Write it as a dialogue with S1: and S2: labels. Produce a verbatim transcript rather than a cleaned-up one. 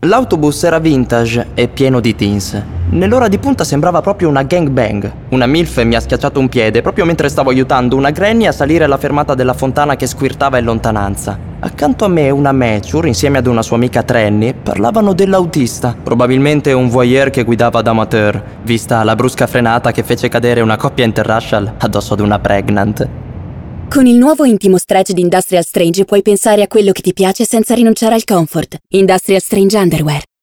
S1: L'autobus era vintage e pieno di teens. Nell'ora di punta sembrava proprio una gangbang. Una milf mi ha schiacciato un piede proprio mentre stavo aiutando una granny a salire la fermata della fontana che squirtava in lontananza. Accanto a me una mature, insieme ad una sua amica Tranny, parlavano dell'autista. Probabilmente un voyeur che guidava ad amateur, vista la brusca frenata che fece cadere una coppia interracial addosso ad una pregnant.
S2: Con il nuovo intimo stretch di Industrial Strange puoi pensare a quello che ti piace senza rinunciare al comfort. Industrial Strange Underwear.